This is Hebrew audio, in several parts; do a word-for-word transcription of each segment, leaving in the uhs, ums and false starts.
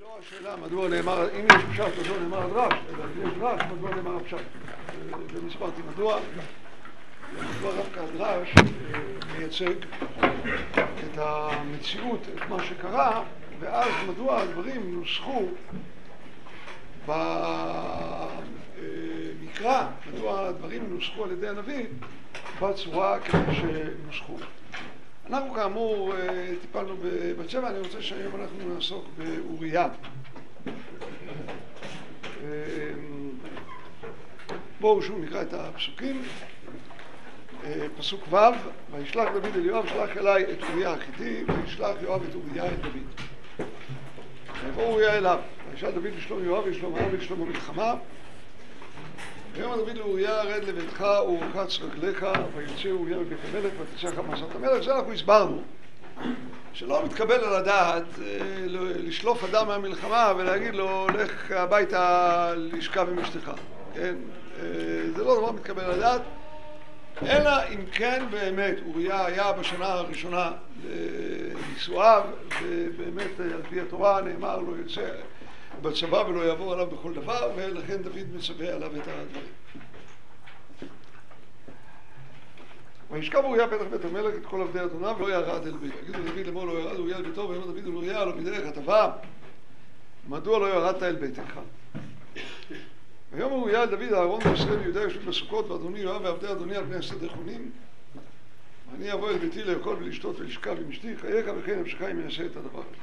לא השאלה מדוע נאמר, אם יש פשט מדוע נאמר הדרש, אלא אם יש דרש מדוע נאמר הפשט. ונסברתי מדוע, מדוע דווקא הדרש מייצג את המציאות, את מה שקרה, ואז מדוע הדברים נוסחו במקרא, מדוע הדברים נוסחו על ידי הנביא בצורה כפי שנוסחו. אנחנו כאמור טיפלנו בבת שבע, אני רוצה שהיום אנחנו נעסוק באוריה. בואו שוב נקרא את הפסוקים. פסוק ו': וישלח דוד אל יואב שלח אליי את אוריה החיתי, וישלח יואב את אוריה אל דוד. ויבוא אוריה אליו, וישאל דוד לשלום יואב ולשלום העם ולשלום המלחמה. ויאמר דוד לאוריה רד לביתך ורחץ רגליך, ויוצא אוריה מבית המלך ותצא אחריו מעשרת המלך. זה אנחנו הסברנו שלא מתקבל על הדעת לשלוף אדם מהמלחמה ולהגיד לו לך הביתה לשכב עם אשתך, כן? זה לא דבר מתקבל על הדעת, אלא אם כן באמת אוריה היה בשנה הראשונה לנישואיו, ובאמת על פי התורה נאמר לו יוצא בצבא ולא יעבור עליו בכל דבר, ולכן דוד מצווה עליו את הדברים. וישכב אוריה פתח בית המלך את כל עבדי אדוניו ולא ירד אל ביתו. יגידו דוד לאמור לא ירד אוריה אל ביתו, ויאמר דוד אל אוריה הלא בדרך הטובה מדוע לא ירדת אל ביתך? ויאמר אוריה אל דוד אהרון וישראל ויהודה יושבים בסוכות, ואדוני יואב ועבדי אדוני על פני השדה חונים, ואני אבוא אל ביתי לאכול ולשתות ולשכב עם אשתי, חייך וכן נפשך אם יעשה את הדבר הזה.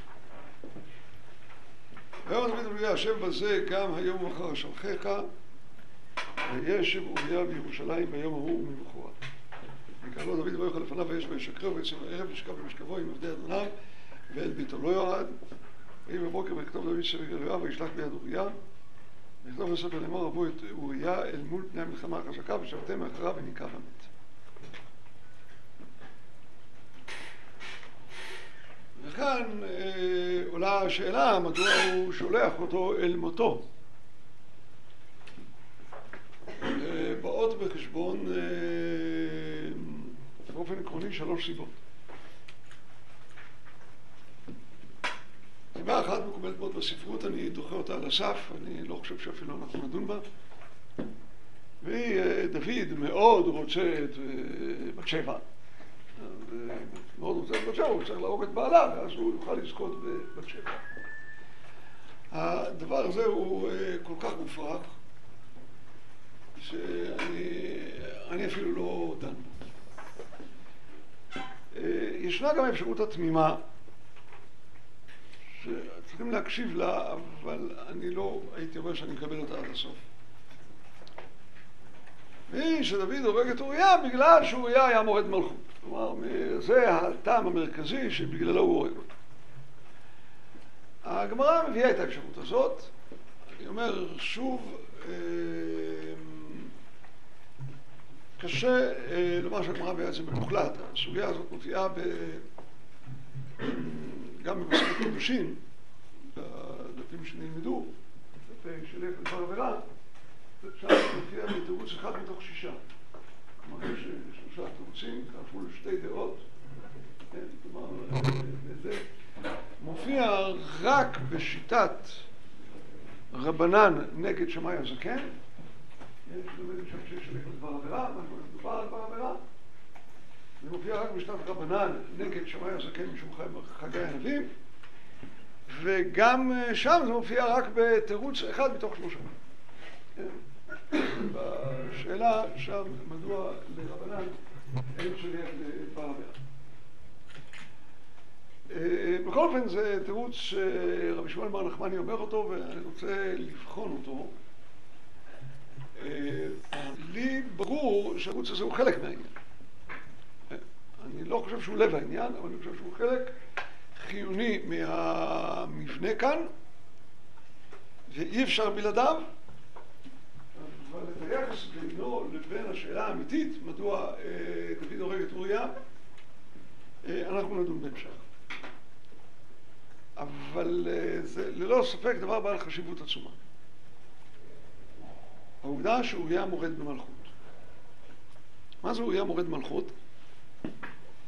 ויאמר דוד אל אוריה שב בזה גם היום ומחר אשלחך, וישב אוריה בירושלים ביום ההוא וממחרת. ויקרא לו דוד ויאכל לפניו וישב וישקרהו ויצא בערב וישכב במשכבו עם עבדי אדוניו ואל ביתו לא ירד. ויהי בבוקר ויכתוב דוד ספר אל יואב וישלח ביד אוריה, ויכתוב בספר לאמור הבאו את אוריה אל מול פני המלחמה החזקה ושבתם מאחריו וניקח המת. וכאן אה, עולה השאלה מדוע הוא שולח אותו אל מותו. אה, באות בחשבון אה, באופן עקרוני שלוש סיבות. סיבה אחת מקובלת מאוד בספרות, אני דוחה אותה על הסף, אני לא חושב שאפילו אנחנו נדון בה. והיא, דוד מאוד רוצה את בת שבע. מאוד רוצה את בת שבע, הוא צריך להרוג את בעלה, ואז הוא יוכל לזכות בבת שבע. הדבר הזה הוא כל כך מופרך, שאני אפילו לא דן בו. ישנה גם האפשרות התמימה, שצריכים להקשיב לה, אבל אני לא הייתי אומר שאני מקבל אותה עד הסוף. והיא שדוד הורג את אוריה בגלל שאוריה היה מורד מלכות. כלומר, זה הטעם המרכזי שבגללו הוא הורג אותו. הגמרא מביאה את האפשרות הזאת. אני אומר שוב, קשה לומר שהגמרא מביאה את זה במוחלט. הסוגיה הזאת מופיעה ב... גם במסכת קידושין, בדפים שנלמדו, דפי שלך לדבר עבירה, שם מופיע בתירוץ אחד מתוך שישה. כלומר, יש שלושה תירוצים, כפול שתי דעות. כלומר, זה מופיע רק בשיטת רבנן נגד שמאי הזקן. יש לומד שם שיש שלך לדבר עבירה, מה מדובר על דבר עבירה? זה מופיע רק בשיטת רבנן נגד שמאי הזקן משום חגי הנביאים, וגם שם זה מופיע רק בתירוץ אחד מתוך שלושה. בשאלה שם מדוע לרבנן אין שליח לדבר עבירה. בכל אופן זה תירוץ שרבי שמואל בר נחמני אומר אותו, ואני רוצה לבחון אותו. לי ברור שהתירוץ הזה הוא חלק מהעניין. אני לא חושב שהוא לב העניין, אבל אני חושב שהוא חלק חיוני מהמבנה כאן, ואי אפשר בלעדיו. אבל את היחס בינו לבין השאלה האמיתית, מדוע דוד הורג את אוריה, אנחנו נדון בהמשך. אבל זה ללא ספק דבר בעל חשיבות עצומה. העובדה שאוריה מורד במלכות. מה זה אוריה מורד במלכות?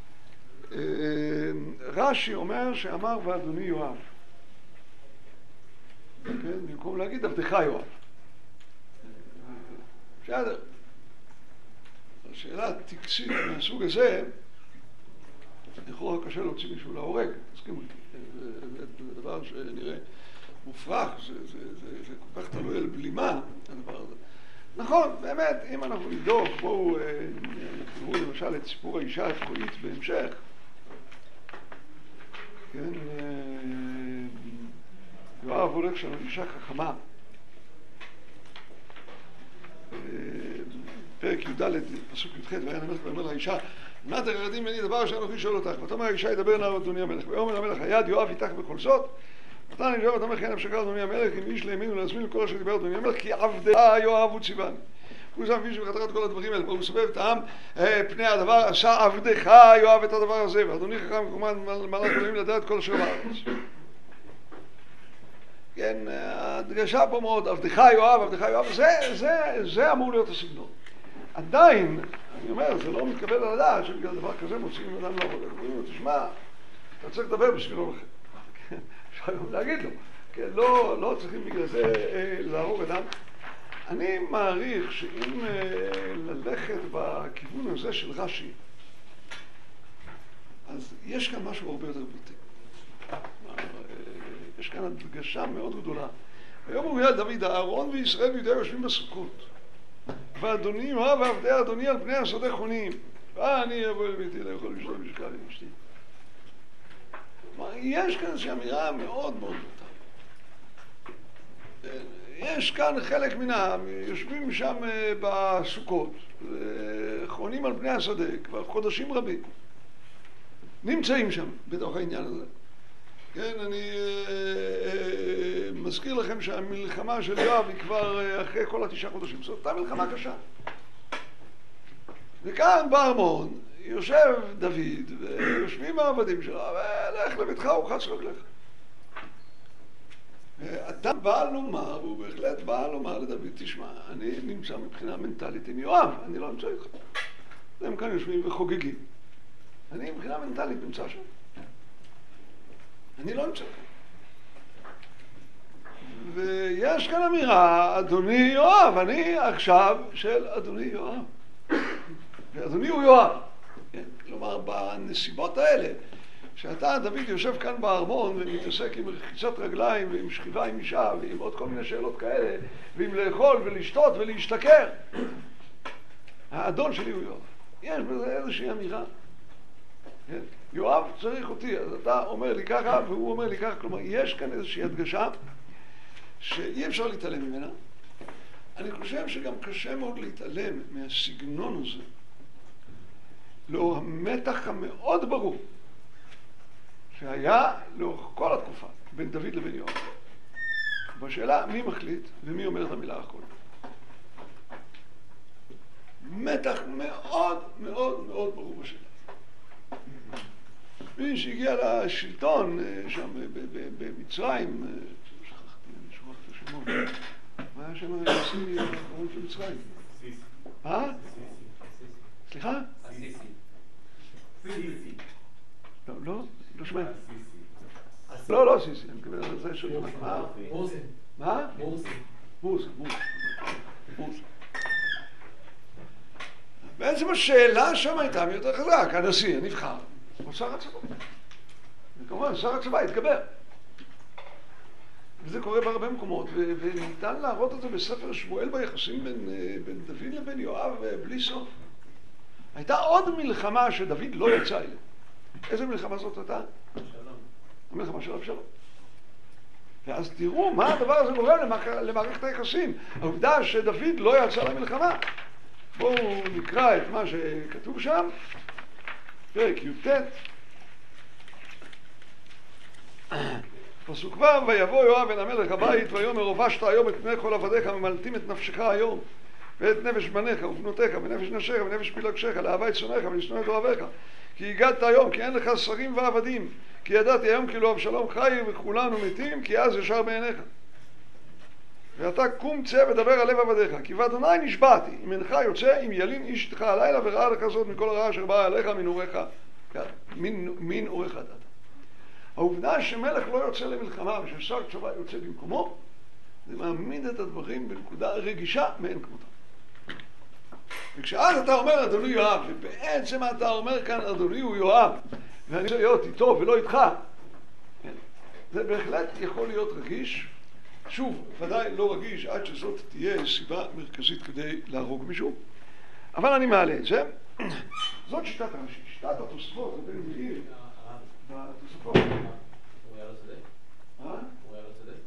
רש"י אומר שאמר ואדוני יואב. במקום להגיד עבדך יואב. בסדר. השאלה טקסית מהסוג הזה, לכאורה קשה להוציא מישהו להורג, תסכימו איתי. זה דבר שנראה מופרך, זה, זה, זה, זה כל כך תלוי על בלימה, הדבר הזה. נכון, באמת, אם אנחנו נבדוק, בואו נקראו למשל את סיפור האישה התקועית בהמשך, כן, יואב הולך שם אישה חכמה, פרק י"ד, פסוק י"ח, ויען המלך ואומר לאישה, מה אתם ירדים ממני דבר אשר אנוכי שואל אותך? ותאמר האישה ידבר נא אדוני המלך, ויאמר המלך היד יואב איתך בכל זאת. ותען לי יואב ותאמר כן נפשך אדוני המלך, אם איש לימין ולהזמין כל אשר דיבר אדוני המלך, כי עבדך יואב הוא ציווני. הוא שם איש וחתרת כל הדברים האלה, והוא מסובב את העם פני הדבר, עשה עבדך יואב את הדבר הזה, ואדוני חכם וכמובן מלך אלוהים לדעת כל אשר בארץ. כן, הדגשה פה מאוד, עבדך יואב, עבדך יואב, זה, זה, זה אמור להיות הסגנון. עדיין, אני אומר, זה לא מתקבל על הדעת שבגלל דבר כזה מוציאים אדם לעבוד. אומרים לו, תשמע, אתה צריך לדבר בסגנון אחר. אפשר גם להגיד לו. כן, לא, לא צריכים בגלל זה אה, להרוג אדם. אני מעריך שאם אה, ללכת בכיוון הזה של רש"י, אז יש כאן משהו הרבה יותר בוטה. יש כאן הדגשה מאוד גדולה. היום הוא אומר דוד, אהרון וישראל ויהודה יושבים בסוכות. ואדוני יואב ועבדי אדוני על פני השדה חונים. ואני אבוא אל ביתי לאכול לשתות משקל עם אשתי. כלומר, יש כאן איזושהי אמירה מאוד מאוד בוטה. יש כאן חלק מן העם, יושבים שם בסוכות, חונים על פני השדה, כבר חודשים רבים. נמצאים שם בתוך העניין הזה. כן, אני אה, אה, מזכיר לכם שהמלחמה של יואב היא כבר אה, אחרי כל התשעה חודשים. זאת הייתה מלחמה קשה. וכאן בארמון יושב דוד ויושבים העבדים שלו, ולך לביתך ורחץ רגליך. אדם בא לומר, הוא בהחלט בא לומר לדוד, תשמע, אני נמצא מבחינה מנטלית עם יואב, אני לא נמצא איתך. הם כאן יושבים וחוגגים. אני מבחינה מנטלית נמצא שם. אני לא נמצא. ויש כאן אמירה, אדוני יואב, אני עכשיו של אדוני יואב. ואדוני הוא יואב. כן? כלומר, בנסיבות האלה, שאתה, דוד, יושב כאן בארמון ומתעסק עם רחיצת רגליים ועם שכיבה עם אישה ועם עוד כל מיני שאלות כאלה, ועם לאכול ולשתות ולהשתכר. האדון שלי הוא יואב. יש בזה איזושהי אמירה. כן? יואב צריך אותי, אז אתה אומר לי ככה והוא אומר לי ככה, כלומר יש כאן איזושהי הדגשה שאי אפשר להתעלם ממנה. אני חושב שגם קשה מאוד להתעלם מהסגנון הזה לאור המתח המאוד ברור שהיה לאורך כל התקופה בין דוד לבין יואב. בשאלה מי מחליט ומי אומר את המילה האחרונה. מתח מאוד מאוד מאוד ברור בשאלה. מי שהגיע לשלטון שם במצרים, שכחתי, אני שוכח את השמות, מה היה שם הנשיא האחרון של מצרים? סיסי. אה? סליחה? סיסי. סיסי. לא, לא, לא שומע. לא, לא סיסי, אני מקבל על זה של... מה? מורסי. מה? מורסי. מורסי, מורסי. מורסי. בעצם השאלה שם הייתה מי יותר חזק, הנשיא הנבחר. הוא שר הצבא. וכמובן, שר הצבא התגבר. וזה קורה בהרבה מקומות, וניתן להראות את זה בספר שמואל ביחסים בין, בין דוד לבין יואב בלי סוף. הייתה עוד מלחמה שדוד לא יצא אליה. איזה מלחמה זאת הייתה? אבשלום. המלחמה של אבשלום. ואז תראו מה הדבר הזה גורם למערכת היחסים. העובדה שדוד לא יצא למלחמה. בואו נקרא את מה שכתוב שם. פרק י"ט, פסוק ו', ויבוא יואב אל המלך הבית ויאמר הובשת היום את פני כל עבדיך ממלטים את נפשך היום ואת נפש בניך ובנותיך ונפש נשיך ונפש פילגשך לאהבה את שונאיך ולשנוא את אוהביך כי הגעת היום כי אין לך שרים ועבדים כי ידעתי היום כאילו אבשלום חי וכולנו מתים כי אז ישר בעיניך ואתה קום צא ודבר על לב עבדיך כי באדוני נשבעתי אם אינך יוצא אם ילין איש איתך הלילה וראה לך זאת מכל הרעה אשר באה עליך מן אורך מן אורך דעת. העובדה שמלך לא יוצא למלחמה וששר צבא יוצא במקומו זה מעמיד את הדברים בנקודה רגישה מאין כמותה. וכשאז אתה אומר אדוני יואב, ובעצם אתה אומר כאן אדוני הוא יואב, ואני רוצה להיות איתו ולא איתך, זה בהחלט יכול להיות רגיש, שוב, ודאי לא רגיש עד שזאת תהיה סיבה מרכזית כדי להרוג מישהו, אבל אני מעלה את זה. זאת שיטת הרש"י, שיטת התוספות, זה בן מאיר, בתוספות. הוא היה לו צודק? מה? הוא היה לו צודק?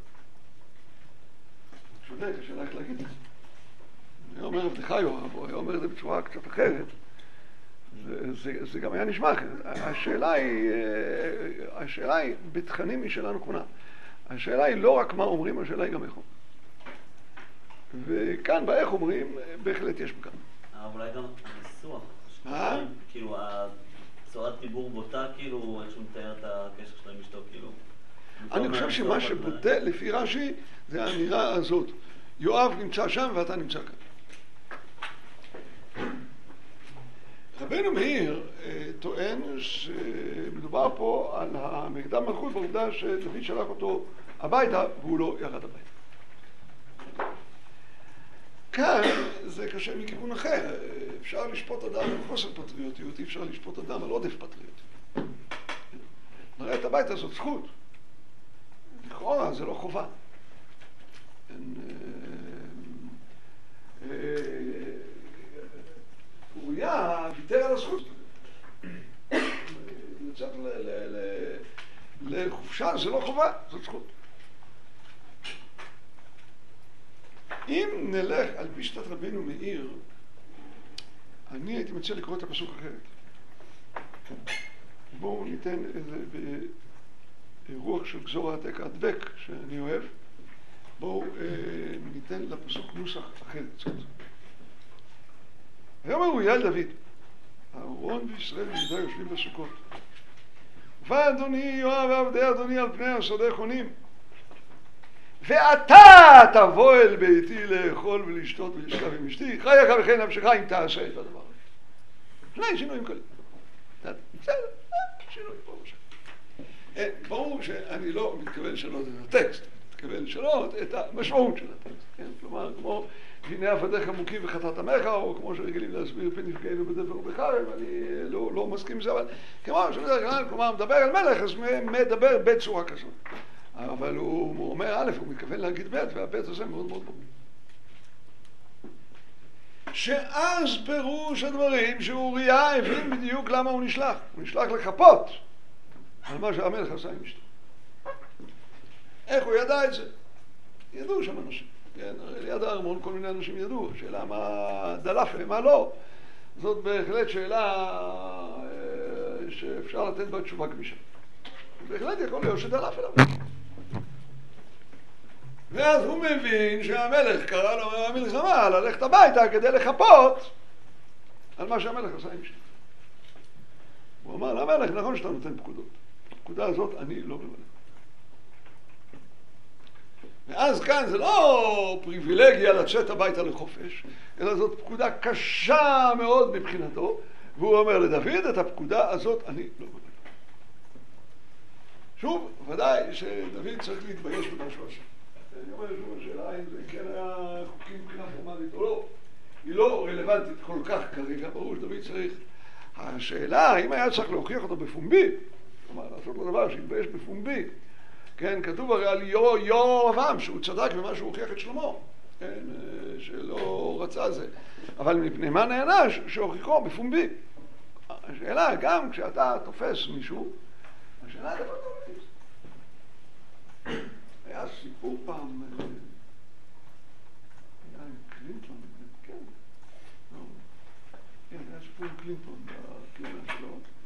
צודק, השאלה איך להגיד את זה. אני אומר עבדך יואב, הוא היה אומר את זה בצורה קצת אחרת, זה, זה, זה גם היה נשמע אחרת. השאלה היא, השאלה היא, בתכנים היא שאלה נכונה. השאלה היא לא רק מה אומרים, השאלה היא גם איך אומרים. וכאן באיך אומרים, בהחלט יש בכאן. אבל אולי גם הניסוח. אה? כאילו, הצורת דיבור בוטה, כאילו, איך שהוא מתאר את הקשר שלו עם אשתו, כאילו. אני חושב שמה שבוטה לפי רש"י זה האמירה הזאת. יואב נמצא שם ואתה נמצא כאן. רבנו מאיר טוען שמדובר פה על המקדם מלכות בעובדה שדוד שלח אותו הביתה והוא לא ירד הביתה. כאן זה קשה מכיוון אחר. אפשר לשפוט אדם על חוסר פטריוטיות, אי אפשר לשפוט אדם על עודף פטריוטיות. לרדת הביתה זאת זכות. לכאורה זה לא חובה. אוריה ויתר על הזכות. לצאת לחופשה זה לא חובה, זאת זכות. אם נלך על פי שיטת רבנו מאיר, אני הייתי מציע לקרוא את הפסוק אחרת. בואו ניתן איזה ברוח של גזור העתק הדבק שאני אוהב. בואו ניתן לפסוק נוסח אחר קצת. היום אוריה אל דוד, אהרון וישראל ויהודה יושבים בסוכות. ואדוני יואב ועבדי אדוני על פני השדה חונים. ואתה תבוא אל ביתי לאכול ולשתות ולשכב עם אשתי, חייך וכן נפשך אם תעשה את הדבר הזה. שני שינויים קלים. בסדר, שינוי פה ושם. ברור שאני לא מתכוון לשנות את הטקסט, מתכוון לשנות את המשמעות של הטקסט. כלומר, כמו הנה עבדיך מוכים וחטאת עמך, או כמו שרגילים להסביר פן נפגענו בדבר ובחרב, אני לא מסכים עם זה, אבל כמו שבדרך כלל, כלומר, מדבר על מלך, אז מדבר בצורה כזאת. אבל הוא אומר א', הוא מתכוון להגיד ב', והב' הזה מאוד מאוד ברור. שאז פירוש הדברים שאוריה הבין בדיוק למה הוא נשלח. הוא נשלח לחפות על מה שהמלך עשה עם אשתו. איך הוא ידע את זה? ידעו שם אנשים. כן, ליד הארמון כל מיני אנשים ידעו. השאלה מה דלף ומה לא. זאת בהחלט שאלה שאפשר לתת בה תשובה גמישה. בהחלט יכול להיות שדלף אליו. ואז הוא מבין שהמלך קרא לו המלחמה ללכת הביתה כדי לחפות על מה שהמלך עשה עם אשתו. הוא אמר למלך, נכון שאתה נותן פקודות. הפקודה הזאת אני לא ממלא. ואז כאן זה לא פריבילגיה לצאת הביתה לחופש, אלא זאת פקודה קשה מאוד מבחינתו, והוא אומר לדוד, את הפקודה הזאת אני לא ממלא. שוב, ודאי שדוד צריך להתבייש במה שהוא עשה. אני אומר שוב, השאלה אם זה כן היה חוקים מבחינה פורמלית או לא, היא לא רלוונטית כל כך כרגע, ברור שדוד צריך. השאלה, אם היה צריך להוכיח אותו בפומבי, כלומר, לעשות לו דבר שיתבייש בפומבי, כן, כתוב הרי על ירבעם שהוא צדק במה שהוא הוכיח את שלמה, כן, שלא רצה זה, אבל מפני מה נענש שהוכיחו בפומבי. השאלה, גם כשאתה תופס מישהו, השאלה דבר לא תופס. היה סיפור פעם, היה עם קלינטון, כן, לא, כן, היה סיפור עם קלינטון בקלינה שלו,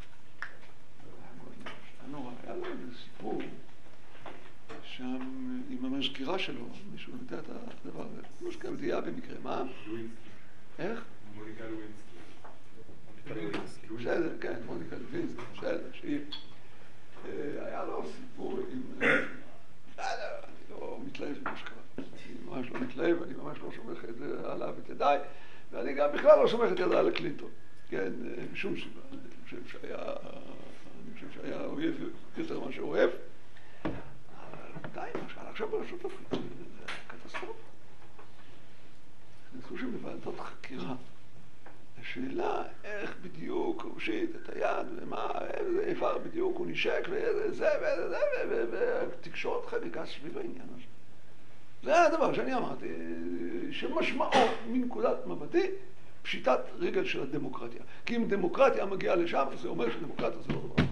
היה לו איזה סיפור שם עם המזכירה שלו, מישהו יודע את הדבר הזה, לא שקרה בדיעה במקרה, מה? לווינסקי. איך? מוניקה לווינסקי. בסדר, כן, מוניקה לווינסקי, בסדר, שהיא, היה לו סיפור עם, אני לא מתלהב במה שקרה, אני ממש לא מתלהב, אני ממש לא סומך את זה עליו ותדעי, ואני גם בכלל לא סומך את ידה על הקלינטון, כן, משום סיבה, אני חושב שהיה, אני חושב שהיה אויב יותר ממה שאוהב, אבל די, מה שעלה עכשיו בארצות הברית, זה קטסטרופה. נכנסו שם בוועדות חקירה. השאלה איך בדיוק הוא הושיט את היד ומה, איזה איבר בדיוק הוא נשק ואיזה זה ואיזה זה והתקשורת חגיגה סביב העניין הזה. זה הדבר שאני אמרתי, שמשמעו מנקודת מבטי פשיטת רגל של הדמוקרטיה. כי אם דמוקרטיה מגיעה לשם, זה אומר שדמוקרטיה זה לא דבר.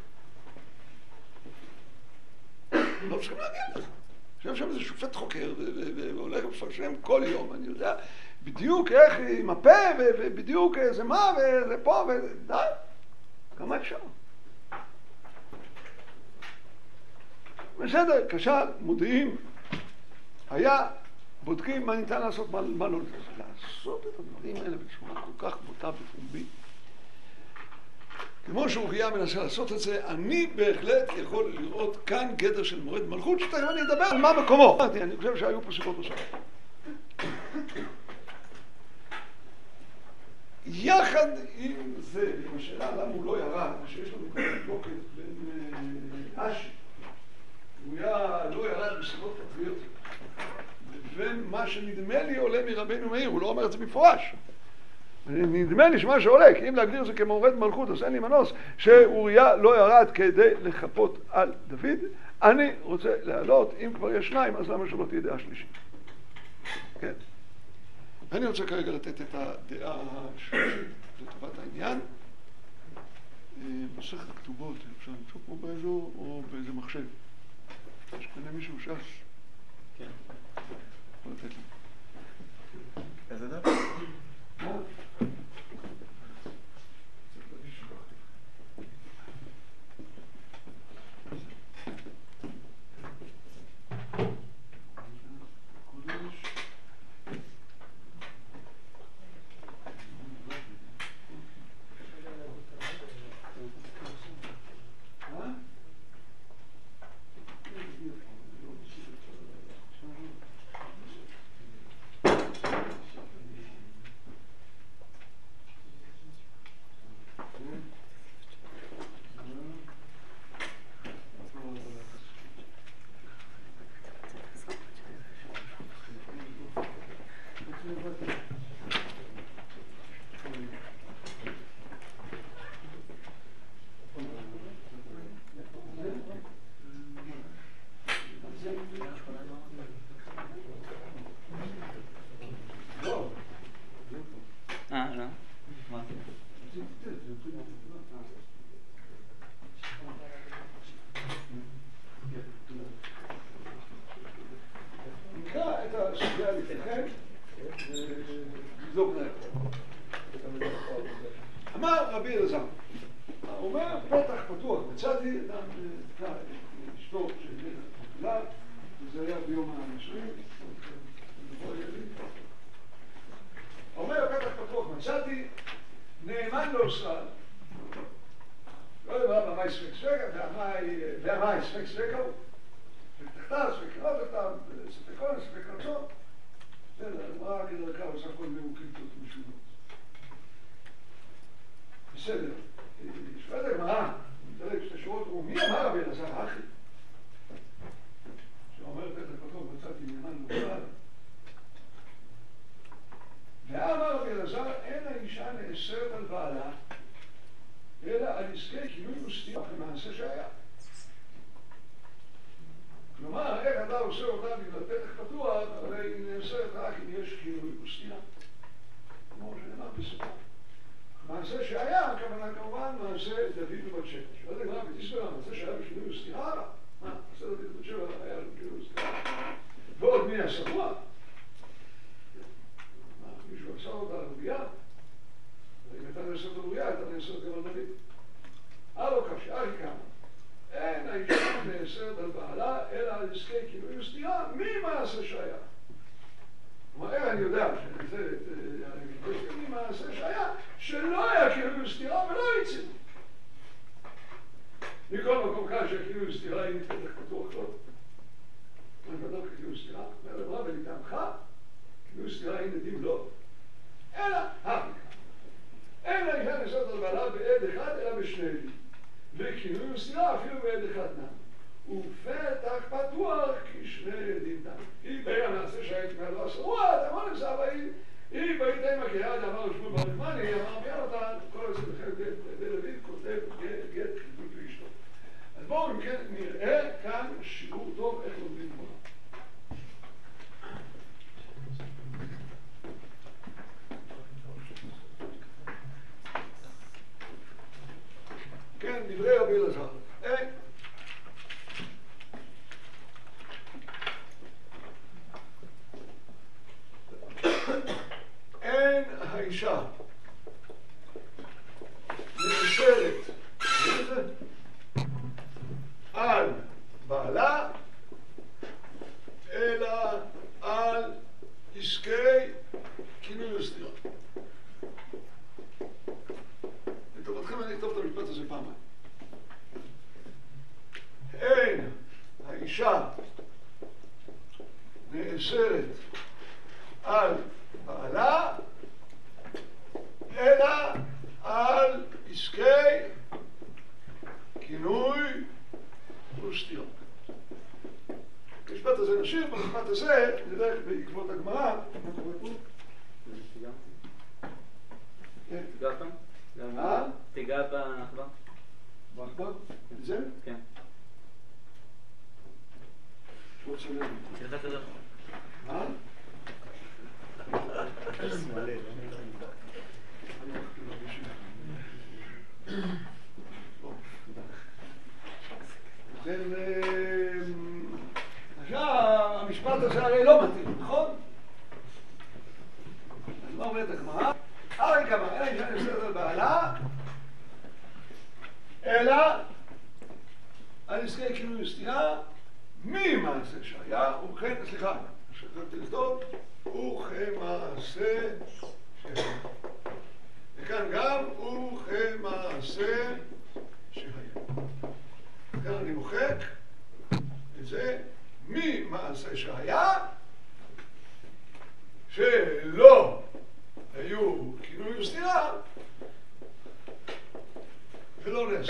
לא צריכים להגיע לזה. עכשיו שם איזה שופט חוקר והולך לפרשם כל יום, אני יודע בדיוק איך עם הפה ובדיוק איזה מה וזה פה ודי, כמה אפשר. בסדר, כשל, מודיעים, היה, בודקים מה ניתן לעשות, מה, מה לא ניתן לעשות את הדברים האלה בצורה כל כך בוטה ופומבי. כמו שאוריה מנסה לעשות את זה, אני בהחלט יכול לראות כאן גדר של מורד מלכות, שתכף אני אדבר על מה מקומו. אני חושב שהיו פה סיבות נוספות. יחד עם זה, עם השאלה למה הוא לא ירד, שיש לנו כאן מחלוקת בין אשי, הוא לא ירד בסיבות פטריוטיות, לבין מה שנדמה לי עולה מרבנו מאיר, הוא לא אומר את זה במפורש. נדמה לי שמה שעולה, כי אם להגדיר את זה כמורד מלכות, אז אין לי מנוס שאוריה לא ירד כדי לחפות על דוד. אני רוצה להעלות, אם כבר יש שניים, אז למה שלא תהיה דעה שלישית? כן. אני רוצה כרגע לתת את הדעה השלישית לטובת העניין. מסכת כתובות, אפשר למצוא כמו באזור או באיזה מחשב. יש כאן מישהו ש"ס? כן. יכול לתת לי. איזה דף? מה? אמר רבי אלעזר, הוא אומר פתח פתוח, מצאתי את אשתו של התפילה, וזה היה ביום הנישואים, הוא אומר פתח פתוח מצאתי, נאמן לא עושה, לא יודע מה ספק ספקה, והמה ספק ספקה הוא, ותחתה ספק לא תחתה, ספקון, ספק רצון, בסדר, אמרה כדרכה עושה כל מירוקים טוב משונות. בסדר, שואלת הגמרא, נתראה שתי שורות, ומי אמר רבי אלעזר אחי? שאומר פתח פתוח מצאתי נאמן לא עושה. ואמר רבי אלעזר, אין האישה נאסרת על בעלה, אלא על עסקי כינוי וסתירה כמעשה שהיה. כלומר, איך אתה עושה אותה בגלל פתח פתוח, הרי היא נאסרת רק אם יש כינוי וסתירה. כמו שנאמר בספר. מעשה שהיה, הכוונה כמובן, מעשה דוד ובת שבע. שואלת הגמרא בתספר, מעשה שהיה בכינוי וסתירה? מה? מעשה דוד ובת שבע היה לו כינוי וסתירה. ועוד מי השבוע? מישהו עשה אותה על אוריה, ואם הייתה נאסרת על אוריה, הייתה נאסרת גם על דוד. הלא כפי, ארי כמה. אין האישה נאסרת על בעלה, אלא על עסקי כינוי וסתירה, מי מעשה שהיה? כלומר, איך אני יודע שזה מי מעשה שהיה, שלא היה כינוי וסתירה ולא יציב. מכל מקום כאן שהכינוי וסתירה היא נפתח פתוח, לא? אני מדבר ככינוי וסתירה, אומר למה ולטעמך, כינוי וסתירה היא נדים לא. אלא, הפיקה. אין האישה נאסרת על בעלה בעד אחד, אלא בשני עדים. וכינוי וסתירה אפילו בעד אחד נם. ופתח פתוח כשני עדים נם. כי בין המעשה שהיה האישה נאסרת על בעלה, אלא על עסקי כינוי וסתירה. לטובתכם אני אכתוב את המשפט הזה פעמיים. אין האישה נאסרת על בעלה, אלא על עסקי כינוי וסתירה. המשפט הזה נשאיר, במשפט הזה נלך בעקבות הגמרא. מה קורה פה? תיגע פעם? אה? תיגע בעכבר? בעכבר? זה? כן. לא צלם. תלך כזה. מה? ובכן, עכשיו המשפט הזה הרי לא מתאים, נכון? אז מה אומרת הגמרא? הרי כמה, אין אישה נאסרת על בעלה, אלא על עסקי כינוי וסתירה ממעשה שהיה, ובכן, סליחה, שכחתי לכתוב, וכמעשה שהיה. וכאן גם, וכמעשה שהיה. כאן אני מוחק את זה ממעשה שהיה, שלא היו כינוי וסתירה, ולא נעשה.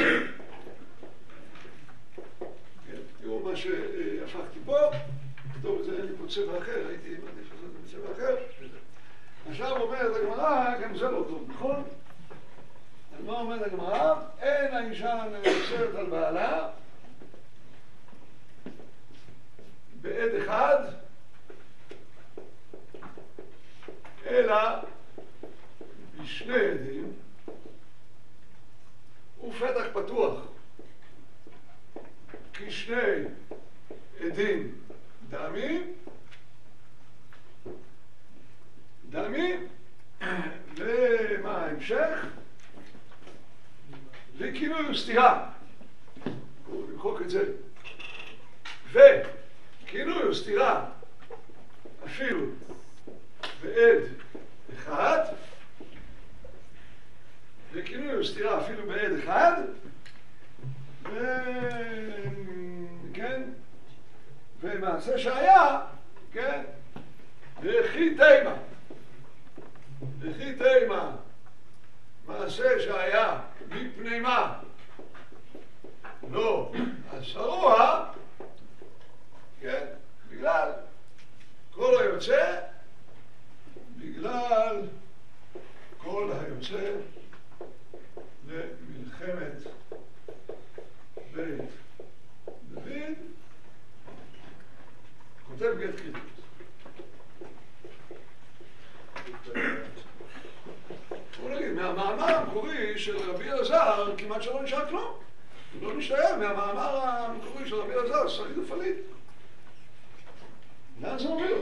כן, תראו מה שהפכתי פה, כתוב את זה, אין לי פה צבע אחר, הייתי מעדיף לעשות את זה בצבע אחר. עכשיו אומרת הגמרא, כן, זה לא טוב, נכון? אז מה אומרת הגמרא? אין האישה נאסרת על בעלה בעד אחד, אלא בשני עדים ופתח פתוח, כי שני עדים דמים דמים ומה ההמשך? וכינוי וסתירה. בואו נמחוק את זה. וכינוי וסתירה אפילו בעד אחד, וכינוי וסתירה אפילו בעד אחד, וכן, ומעשה שהיה, כן, וכי תימה, וכי תימה, מעשה שהיה מפני מה? לא השרוע, כן, בגלל כל היוצא, בגלל כל היוצא למלחמת בית דוד, כותב גט כריתות. בואו נגיד, מהמאמר המקורי של רבי אלעזר כמעט שלא נשאר כלום. לא נשתיים מהמאמר המקורי של רבי אלעזר, שריד ופליט. לאן זה אומר?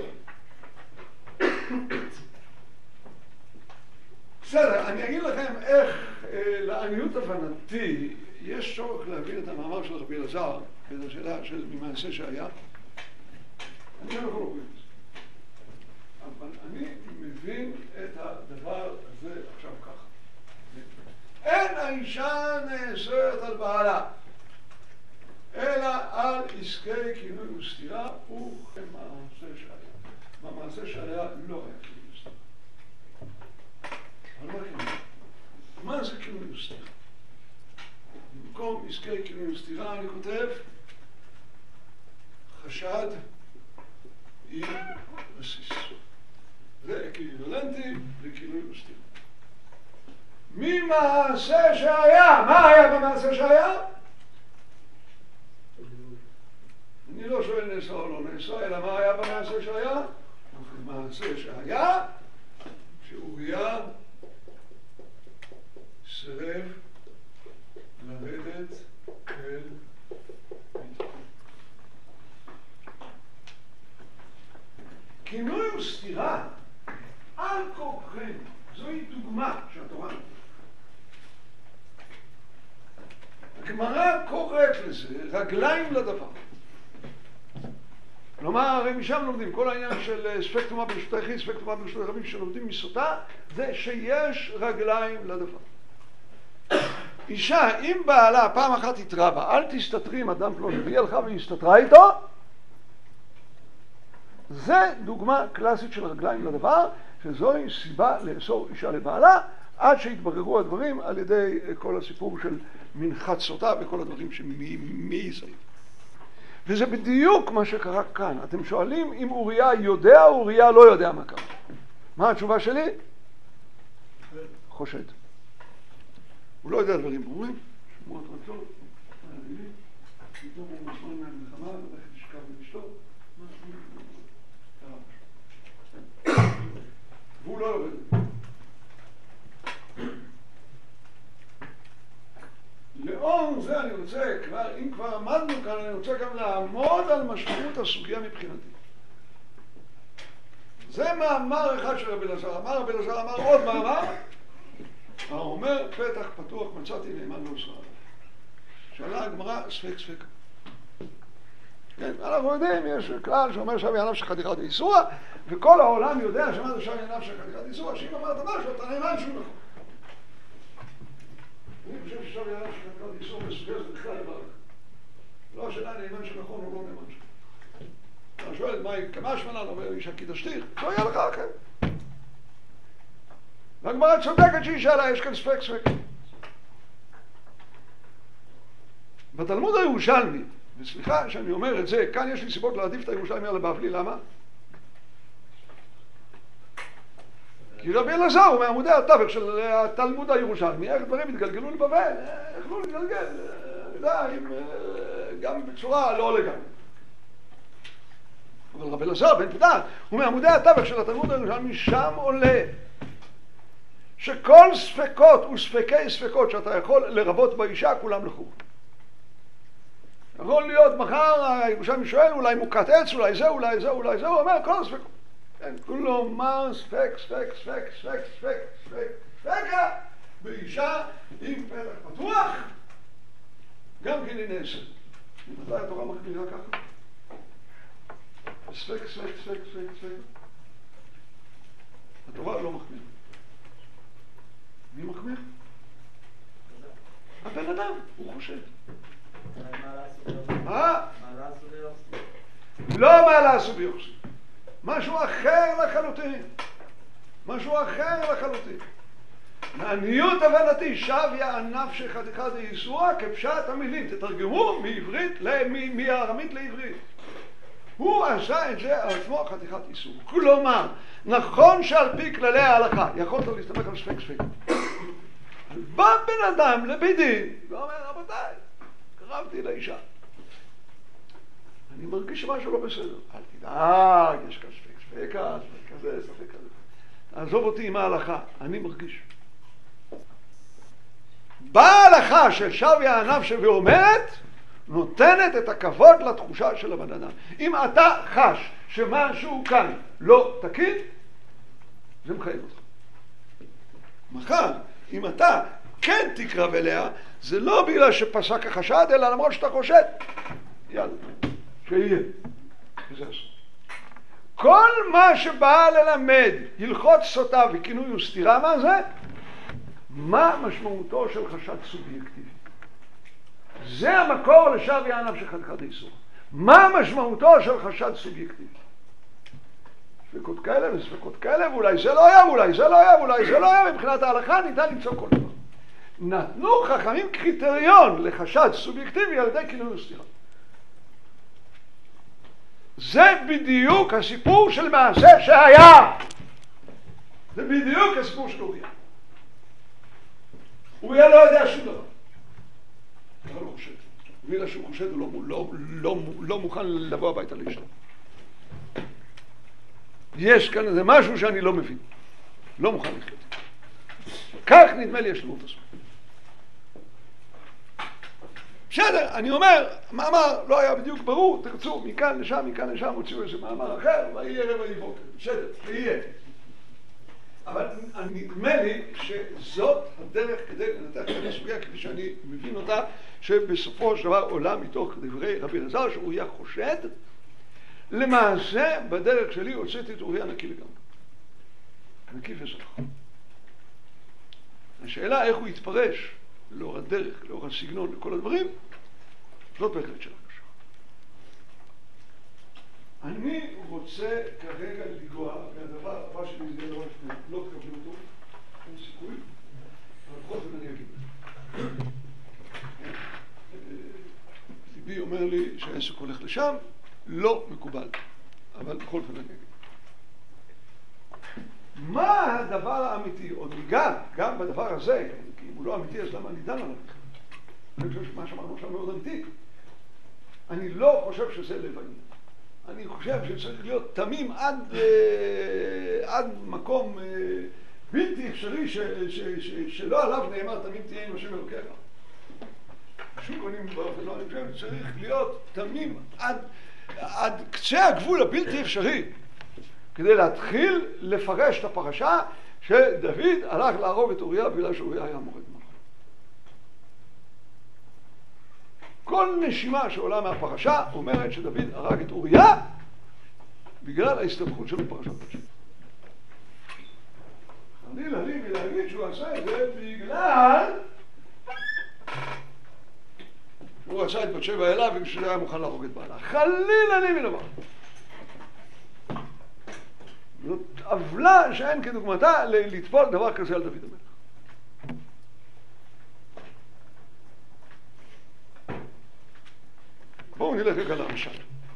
בסדר, אני אגיד לכם איך, לעניות הבנתי, יש צורך להבין את המאמר של רבי אלעזר, את השאלה של ממעשה שהיה. אני לא יכול להבין את זה. אבל אני מבין את הדבר הזה עכשיו ככה. אין האישה נאסרת על בעלה, אלא על עסקי כינוי וסתירה וכמעשה שהיה. במעשה שהיה לא היה כינוי וסתירה. אבל מה כינוי? מה זה כינוי וסתירה? במקום עסקי כינוי וסתירה אני כותב חשד עם בסיס. זה אקוויוולנטי לכינוי וסתירה. ממעשה שהיה, מה היה במעשה שהיה? אני לא שואל נעשה או לא נעשה, אלא מה היה במעשה שהיה? במעשה שהיה, שאוריה סירב לרדת אל ביתו. כינוי וסתירה על כוחנו זוהי דוגמה שהתורה נותנת. הגמרא קוראת לזה רגליים לדבר. כלומר, הרי משם לומדים, כל העניין של ספק טומאה ברשות היחיד, ספק טומאה ברשות הרבים שלומדים מסוטה, זה שיש רגליים לדבר. אישה, אם בעלה פעם אחת התראה בה, אל תסתתרי עם אדם פלוני, והיא הלכה והסתתרה איתו, זה דוגמה קלאסית של רגליים לדבר, שזוהי סיבה לאסור אישה לבעלה, עד שהתבררו הדברים על ידי כל הסיפור של מנחת סוטה וכל הדברים שמי זה. וזה בדיוק מה שקרה כאן. אתם שואלים אם אוריה יודע או אוריה לא יודע מה קרה. מה התשובה שלי? חושד. הוא לא יודע דברים ברורים, שמועות רצות, פתאום הוא מזמן מהמלחמה, הולך לשכב ולשתות, והוא לא יורד. לאור זה אני רוצה, כבר, אם כבר עמדנו כאן, אני רוצה גם לעמוד על משמעות הסוגיה מבחינתי. זה מאמר אחד של רבי אלעזר. אמר רבי אלעזר, אמר עוד מאמר, האומר פתח פתוח מצאתי נאמן לא שרד. שאלה הגמרא ספק ספק. כן, אנחנו יודעים, יש כלל שאומר שווה ענף של חתיכת איסורה, וכל העולם יודע שמה זה שווה ענף של חתיכת איסורה, שאם אמרת משהו אתה נאמן שהוא נכון. אני חושב ששווה ענף של חתיכת איסור מסוגל זה בכלל דבר. לא השאלה נאמן שנכון או לא נאמן שלך. אתה שואל מה כמה שמנן אומר אישה כי תשתיך, לא יהיה לך אחר. והגמרא צודקת שהיא שאלה, יש כאן ספק ספק. בתלמוד הירושלמי, וסליחה שאני אומר את זה, כאן יש לי סיבות להעדיף את הירושלמי על הבבלי, למה? כי רבי אלעזר הוא מעמודי התווך של התלמוד הירושלמי, איך דברים התגלגלו לבבל, איך לא להתגלגל, אני יודע, גם בצורה לא לגמרי. אבל רבי אלעזר בן פדת הוא מעמודי התווך של התלמוד הירושלמי, שם עולה שכל ספקות וספקי ספקות שאתה יכול לרבות באישה, כולם לחוב. יכול להיות מחר הירושלמי שואל, אולי מוקת עץ, אולי זה, אולי זה, אולי זה, הוא אומר כל הספקות. כן, כלומר ספק, ספק, ספק, ספק, ספק, ספק, ספקה, באישה עם פתח פתוח, גם כן היא נעשית. מתי התורה מחמירה ככה? ספק, ספק, ספק, ספק, ספק. התורה לא מחמירה. מי מחמיר? הבן אדם, הוא חושב. מה? לא מה לעשות ביוחסין. משהו אחר לחלוטין. משהו אחר לחלוטין. מעניות הבנתי, שב יענף שחתיכת איסורה כפשט המילים. תתרגמו מעברית, מארמית לעברית. הוא עשה את זה על עצמו חתיכת איסור. כלומר, נכון שעל פי כללי ההלכה יכולת להסתמך על ספק ספק. אבל בא בן אדם לבית דין ואומר, רבותיי, קרבתי לאישה. אני מרגיש שמשהו לא בסדר. אל תדאג, יש כאן ספק ספקה, ספק כזה, ספק כזה. עזוב אותי עם ההלכה, אני מרגיש. באה ההלכה של שבי הענף ואומרת, נותנת את הכבוד לתחושה של הבן אדם. אם אתה חש שמשהו כאן לא תקין, זה מחייב אותך. מחר, אם אתה כן תקרב אליה, זה לא בגלל שפסק החשד, אלא למרות שאתה חושד. יאללה, שיהיה. וזה עשו. כל מה שבא ללמד הלכות סוטה וכינוי וסתירה, מה זה? מה משמעותו של חשד סובייקטיבי? זה המקור לשבי הענף של חתיכת איסור. מה משמעותו של חשד סובייקטיבי? ספקות כאלה וספקות כאלה, ואולי זה לא היה, ואולי זה לא היה, ואולי זה לא היה, מבחינת ההלכה ניתן למצוא כל דבר. נתנו חכמים קריטריון לחשד סובייקטיבי על ידי כינוי וסתירה. זה בדיוק הסיפור של מעשה שהיה. זה בדיוק הסיפור של אוריה. אוריה לא יודע שום דבר. הוא לא חושד. בגלל שהוא חושד הוא לא, לא, לא, לא מוכן לבוא הביתה לאשתו. יש כאן איזה משהו שאני לא מבין. לא מוכן לחיות. כך נדמה לי השלמות הזאת. בסדר, אני אומר, מאמר לא היה בדיוק ברור, תרצו מכאן לשם, מכאן לשם, הוציאו איזה מאמר אחר, ויהיה רבע לי בוקר. בסדר, ויהיה. אבל נדמה לי שזאת הדרך כדי לנתח את הסוגיה כפי שאני מבין אותה, שבסופו של דבר עולה מתוך דברי רבי אלעזר שאוריה חושד. למעשה בדרך שלי הוצאתי את אוריה נקי לגמרי, נקי וזך. השאלה איך הוא יתפרש לאור הדרך, לאור הסגנון, לכל הדברים, זאת בהחלט שאלה קשה. אני רוצה כרגע לגוע, והדבר הבא שלי זה דבר שאתם לא תקבלו אותו, אין סיכוי, אבל בכל זאת אני אגיד. ליבי אומר לי שהעסק הולך לשם, לא מקובל, אבל בכל זאת אני אגיד. מה הדבר האמיתי? עוד ניגע גם בדבר הזה, כי אם הוא לא אמיתי אז למה אני דן עליו? אני חושב שמה שאמרנו עכשיו מאוד אמיתי. אני לא חושב שזה לב העניין. אני חושב שצריך להיות תמים עד, אה, עד מקום אה, בלתי אפשרי ש, ש, ש, שלא עליו נאמר תמים תהיה עם השם אלוקיך. שום פנים באופן לא, אני חושב שצריך להיות תמים עד, עד קצה הגבול הבלתי אפשרי כדי להתחיל לפרש את הפרשה שדוד הלך להרוג את אוריה בגלל שאוריה היה מורד מלכות. כל נשימה שעולה מהפרשה אומרת שדוד הרג את אוריה בגלל ההסתבכות שלו בפרשת בת-שבע. חלילה לי מלהגיד שהוא עשה את זה בגלל הוא עשה את בת-שבע אליו ושזה היה מוכן להרוג את בעלה. חלילה לי מלומר. זאת עוולה שאין כדוגמתה לטפול דבר כזה על דוד המלך. בואו נלך רגע למשל.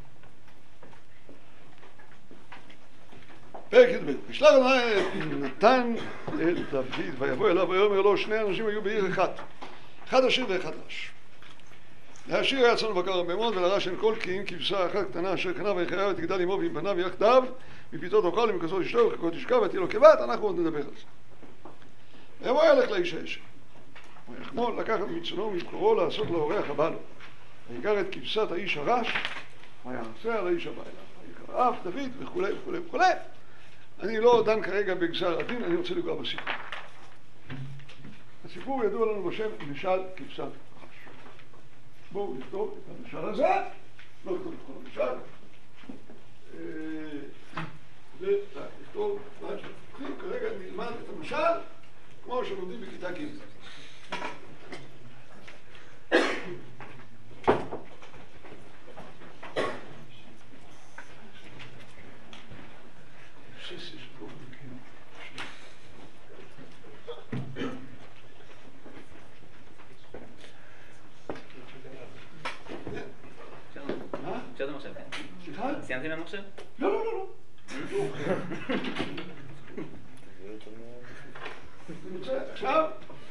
פרק י"ב. וישלח נתן אל דוד ויבוא אליו ויאמר לו שני אנשים היו בעיר אחת, אחד עשיר ואחד רש. לעשיר היה צאן ובקר בהמות ולרש אין כל כי אם כבשה אחת קטנה אשר קנה ויחיה ותגדל עמו ועם בניו יחדיו מפיתות אוכל ומכסות אשתו וחכות תשכב ותהיה לו כבת. אנחנו עוד נדבר על זה. ויבוא ילך לאיש האשר ויחמול לקחת מצונו ומבחורו לעשות לאורח הבא לו ויקר את כבשת האיש הרש ויעשה על האיש הבא אליו ויקרא אף דוד וכו' וכו' וכו'. אני לא דן כרגע בגזר הדין, אני רוצה לגוע בסיפור. הסיפור ידוע לנו בשם משל כבשת הרש. בואו נכתוב את המשל הזה, לא נכתוב את כל המשל, ונכתוב מה שאנחנו כרגע נלמד את המשל כמו שלומדים בכיתה ג'. סיימתי מהמחשב? לא, לא, לא, לא. עכשיו?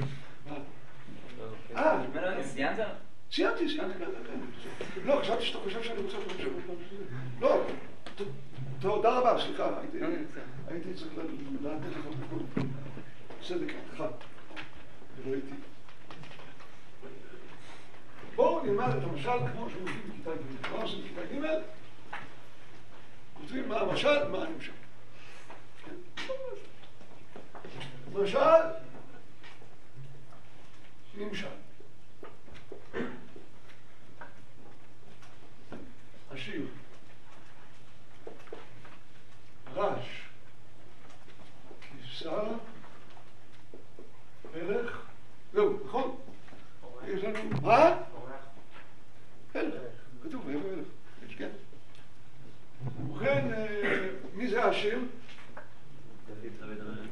אה, סיימת? סיימתי, סיימתי. לא, חשבתי שאתה חושב שאני רוצה את המחשב. לא, תודה רבה, סליחה. הייתי צריך לתת לך את צדק אחד. ולא הייתי. בואו נלמד את המשל כמו שמודים בכיתה ג'. מה עושים בכיתה ג'? כותבים מה המשל, מה הנמשל. משל, נמשל. עשיר, רש, כבשה, מלך, זהו, נכון? יש לנו, מה? מלך, כתוב, איפה מלך? יש כן. ובכן, מי זה העשיר? דוד המלך.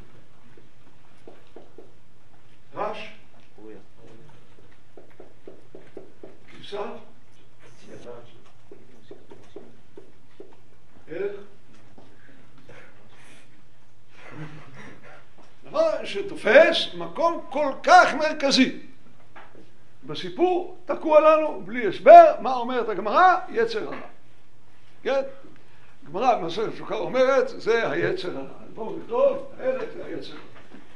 רש? אוריה. כבשה? מלך? דבר שתופס מקום כל כך מרכזי בסיפור, תקוע לנו בלי הסבר. מה אומרת הגמרא? יצר הרע. כן? הגמרא במסכת סוכה אומרת, זה היצר הרע. בואו נכתוב, האלה זה היצר הרע.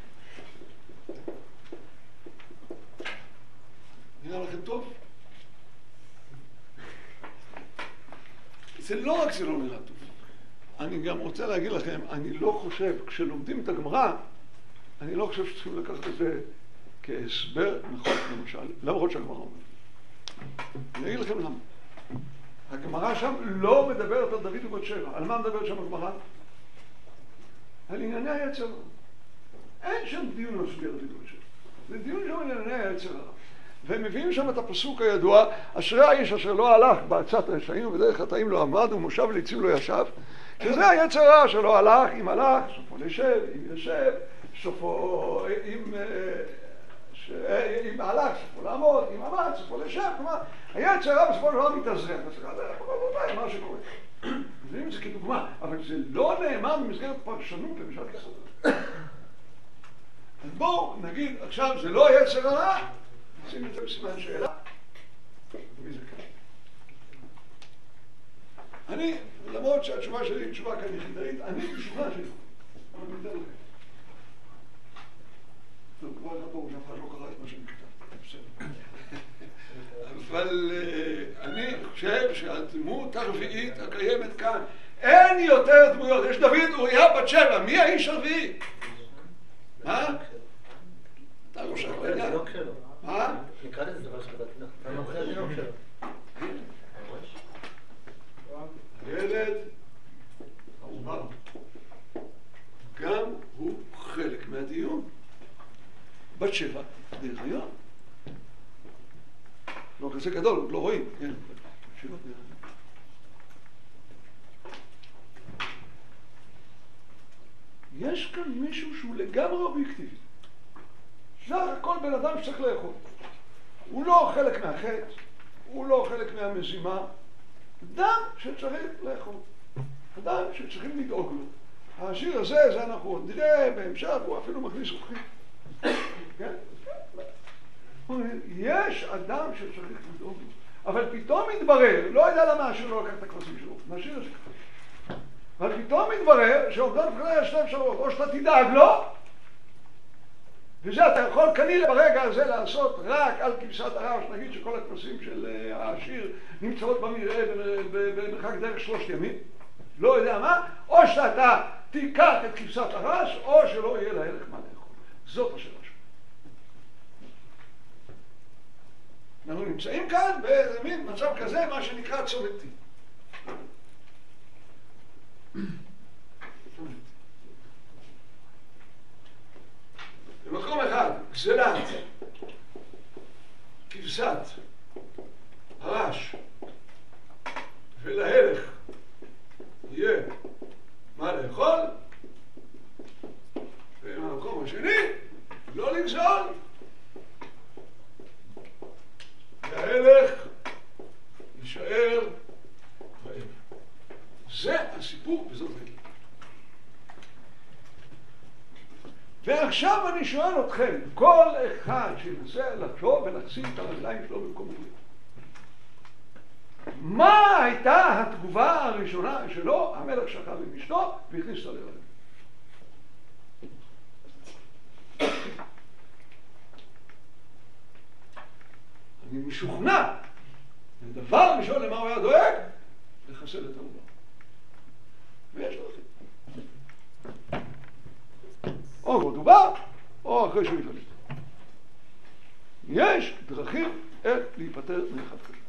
נראה לכם טוב? זה לא רק זה לא נראה טוב. אני גם רוצה להגיד לכם, אני לא חושב, כשלומדים את הגמרא, אני לא חושב שצריכים לקחת את זה כהסבר נכון, למשל, למרות שהגמרא אומרת. אני אגיד לכם למה. הגמרא שם לא מדברת על דוד ובת שבע. על מה מדברת שם הגמרא? על ענייני היצר הרע. אין שם דיון על סוגיה דוד ובת שבע. זה דיון שם על ענייני היצר הרע. והם מביאים שם את הפסוק הידוע, אשרי האיש אשר לא הלך בעצת רשעים ובדרך חטאים לא עמד ומושב לצים לא ישב, שזה היצר הרע שלא הלך, אם הלך, סופו לשב, אם ישב, סופו, אם, ש... אם הלך, סופו לעמוד, אם עמד, סופו לשב, כלומר, היצר הרע בסופו של דבר מתאזרח, זה מה שקורה. מביאים את זה כדוגמה, אבל זה לא נאמר במסגרת פרשנות למשל כסוד. אז בואו נגיד, עכשיו זה לא היצר הרע, נשים את זה בסימן שאלה. מי זה כאן? אני, למרות שהתשובה שלי היא תשובה כאן יחידאית, אני תשובה שלי. אבל אני אתן לכם. טוב, כבר אחד פה, שאף אחד לא קרא את מה שאני כתב. בסדר. אבל אני חושב שהדמות הרביעית הקיימת כאן, אין יותר דמויות. יש דוד, אוריה, בת שבע. מי האיש הרביעי? מה? אתה לא שואל בעניין. מה? נקרא לזה דבר שחדתי לך. אתה מוכר דינוק שלו. ילד, העובר, גם הוא חלק מהדיון. בת שבע, בהיריון. לא כזה גדול, לא רואים. כן, בת שבע בהיריון. יש כאן מישהו שהוא לגמרי אובייקטיבי. זה הכל בן אדם שצריך לאכול. הוא לא חלק מהחטא, הוא לא חלק מהמזימה. אדם שצריך לאכול. אדם שצריכים לדאוג לו. השיר הזה, זה אנחנו נראה בהמשך, הוא אפילו מכניס אוכלים. כן? יש אדם שצריך לדאוג לו. אבל פתאום מתברר, לא יודע למה השיר לא לקח את הכבשים שלו, מהשיר הזה ככה. אבל פתאום מתברר שעובדן פקדה יש שתי אפשרויות, או שאתה תדאג לו, וזה אתה יכול כנראה ברגע הזה לעשות רק על כבשת הרש, נגיד שכל הכבשים של השיר נמצאות במרעה במרחק דרך שלושת ימים, לא יודע מה, או שאתה תיקח את כבשת הרש, או שלא יהיה לה ערך מה לאכול. זאת השאלה שלנו. אנחנו נמצאים כאן באיזה מין מצב כזה, מה שנקרא צומתי. במקום אחד, גזלת, כבשת, הרש, ולהלך יהיה מה לאכול, ובמקום השני, לא לגזול, וההלך יישאר רעב. זה הסיפור וזאת רעב. ועכשיו אני שואל אתכם, כל אחד שינסה לחשוב ולהחזיק את הרגליים שלו במקום אחר. מה הייתה התגובה הראשונה שלו? המלך שכב עם אשתו והכניס אותה להיריון. אני משוכנע, הדבר ראשון למה הוא היה דואג? לחסל את העובר. ויש דרכים. או כבר דובר, או אחרי שהוא יפלט. יש דרכים איך להיפטר מאחד כזה.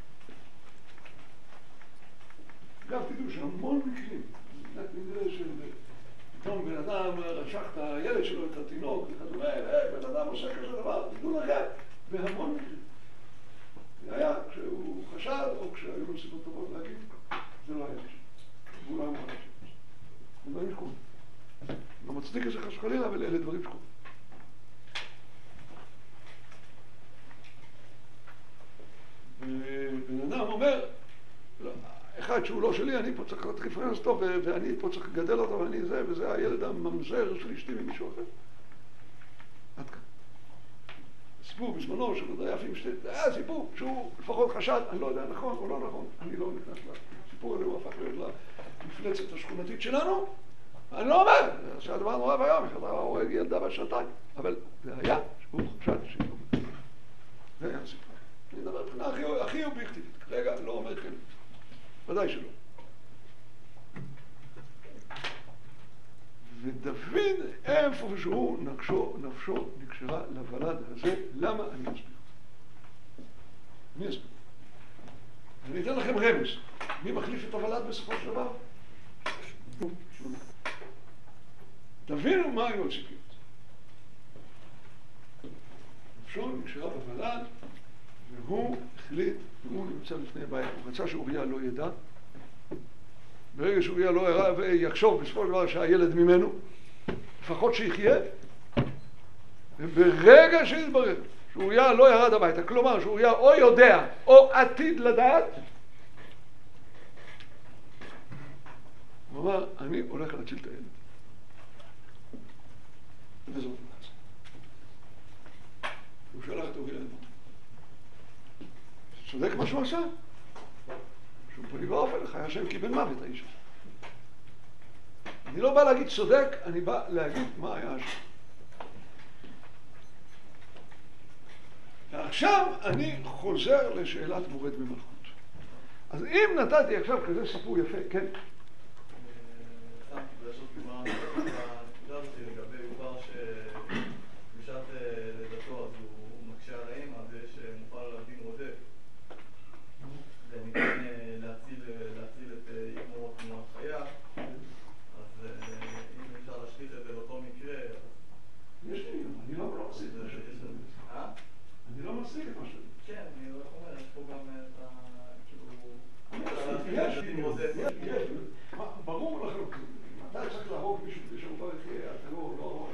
גם תדעו שהמון מקרים, נראה של פתאום בן אדם רשך את הילד שלו, את התינוק, וכדומה, בן אדם עושה כזה דבר, תדעו לכם, בהמון מקרים. זה היה כשהוא חשד, או כשהיו לו סיבות טובות להגיד, זה לא היה שם. הוא לא היה מוכן שם. זה דברים שקורים. לא מצדיק את זה חס וחלילה, אבל אלה דברים שקורים. ובן אדם אומר, אחד שהוא לא שלי, אני פה צריך לתת רפרנס טוב, ואני פה צריך לגדל אותו, ואני זה, וזה הילד הממזר של אשתי ממישהו אחר. עד כאן. סיפור בזמנו של עוד היפים שתי, זה היה סיפור שהוא לפחות חשד, אני לא יודע נכון או לא נכון, אני לא נכנס לסיפור הזה, הוא הפך להיות למפלצת השכונתית שלנו, אני לא אומר, שהדבר נורא והיום, אחד הורג ילדה בשנתיים, אבל זה היה שהוא חשד שהיא לא. זה היה הסיפור. אני מדבר מבחינה הכי אובייקטיבית, כרגע לא אומר כן, ודאי שלא. איפה שהוא נפשו, נפשו נקשרה לוולד הזה. למה? אני אסביר. אני אסביר. אני אתן לכם רמז. מי מחליף את הוולד בסופו של דבר? תבינו מה היו הציפיות. נפשו נקשרה בוולד, והוא החליט, והוא נמצא לפני הבעיה. הוא רצה שאוריה לא ידע. ברגע שאוריה לא יראה ויחשוב בסופו של דבר שהילד ממנו, לפחות שיחיה, וברגע שיתברר שאוריה לא ירד הביתה, כלומר שאוריה או יודע או עתיד לדעת, הוא אמר, אני הולך להציל את הילד. וזאת נעשה. הוא שלח את אוריה למות. צודק מה שהוא עשה? שום פנים ואופן, חיי השם קיבל מוות האיש הזה. אני לא בא להגיד צודק, אני בא להגיד מה היה השם. ועכשיו אני חוזר לשאלת מורד במלכות. אז אם נתתי עכשיו כזה סיפור יפה, כן? לגבי עובר שבשעת לידתו אז הוא מקשה על האמא ויש מופעל על דין רודף וניתן להציל את אימו כמו החיה, אז אם אפשר להשליך את זה לאותו מקרה, יש לי, אני לא מפסיק את מה שאני אה? אני לא מפסיק את מה שאני כן, אני לא אומר, יש פה גם את ה... יש, יש, ברור לכם, מתי צריך להרוג מישהו כדי שהוא לא יחיה, אתה לא, לא...